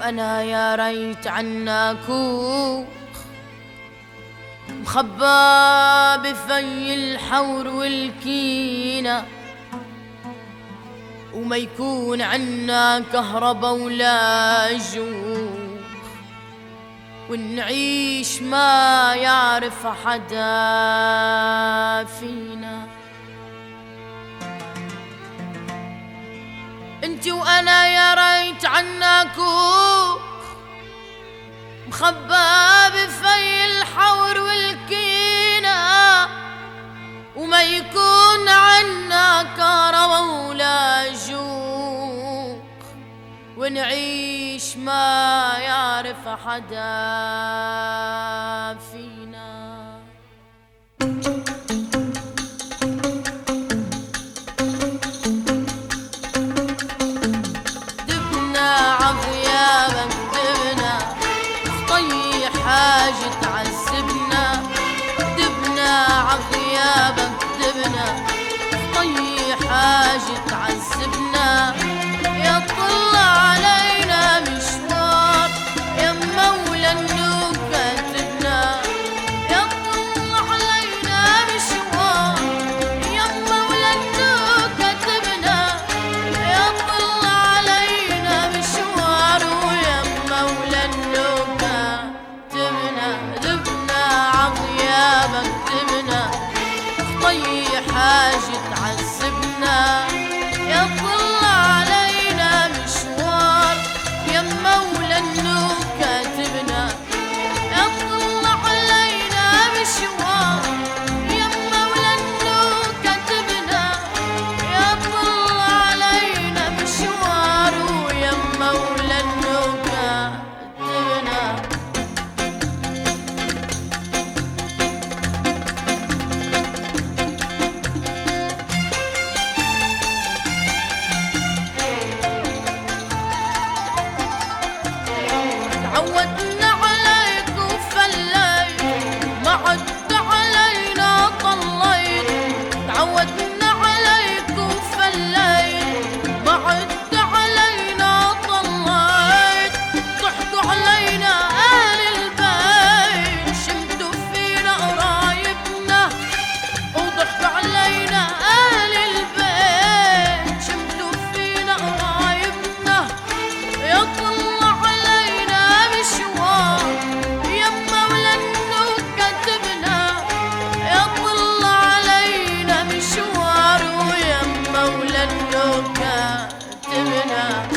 وأنا يا ريت عنا كوخ مخبى بفي الحور والكينة، وما يكون عنا كهربا ولا جوخ، ونعيش ما يعرف حدا فينا. انتي وانا يا ريت عنا كوخ مخبى بفي الحور والكينة، وما يكون عنا كهربا ولا جوخ، ونعيش ما يعرف حدا فينا. دبنا عغيابك دبنا، خطي حاجة تعذبنا. دبنا عغيابك دبنا، خطي حاجة تعذبنا. يا طلع علينا مشوار يا مولى النور كاتبنا. يا طلع علينا مشوار يا مولى النور كاتبنا. يا طلع علينا مشوار ويا مولى النور كاتبنا. دبنا عغيابك دبنا، خطي حاجة تعذبنا. يا طلع علينا مشوار يا مولى النور كاتبنا. يا طلع علينا مشوار يا مولى النور كاتبنا. يا طلع علينا مشوار ويا مولى النور كاتبنا. تعودنا عليك وفليت ما عدت علينا طليت. تعودنا عليك وفليت ما عدت علينا طليت. ضحكوا علينا أهل البيت، شمتوا فينا قرايبنا. وضحكوا علينا أهل البيت، شمتوا فينا قرايبنا. يا طلع علينا مشوار يا مولى النور كاتبنا. يا طلع علينا مشوار ويا مولى النور كاتبنا.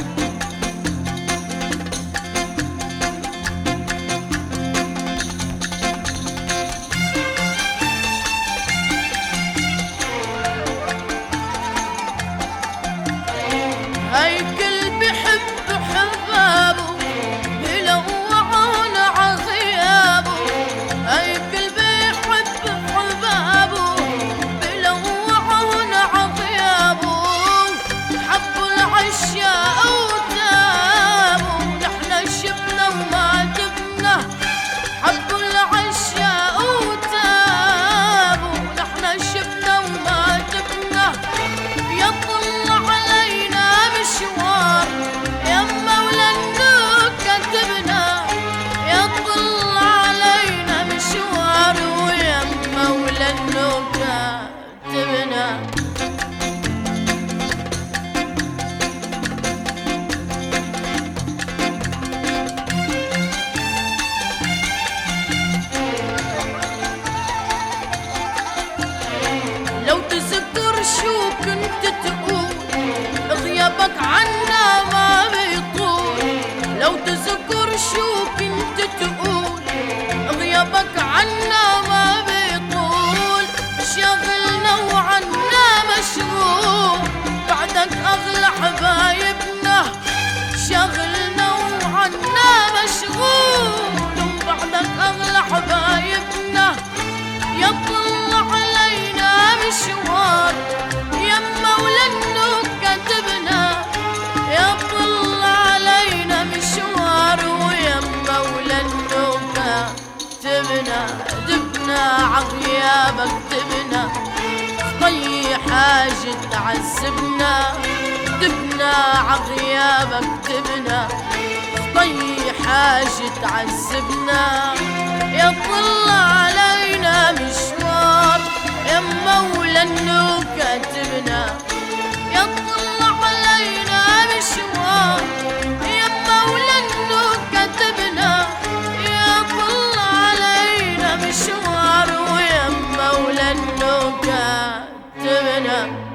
هيكل بحب حبابه يلوعون عغيابه. هيكل بيحب حبابه يلوعون عغيابه. حبوا العشاء وتابوا نحنا شفنا وما تبنا. حبوا العشاء وتابوا نحنا شفنا وما تبنا. يا طلع علينا مشوار يا مولى النور كاتبنا. يا طلع علينا مشوار ويا مولى النور كاتبنا. لو تذكر شو كنت تقول غيابك عنا ما بيطول. لو تذكر شو كنت تقول غيابك عنا ما بيطول. شغلنا وعنا مشغول بعدك أغلى حبايبنا. شغلنا وعنا مشغول وبعدك أغلى حبايبنا. يا طلع علينا مشوار يا مولى النور كاتبنا. يا طلع علينا مشوار ويا مولى النور كاتبنا. دبنا عغيابك دبنا، خطي حاجة تعذبنا. دبنا عغيابك دبنا، طيحاش تعذبنا، يا طل علينا مشوار يا مولا انه كاتبنا، يا طل علينا مشوار يا مولا انه كاتبنا، يا طل علينا مشوار ويا مولا انه كاتبنا.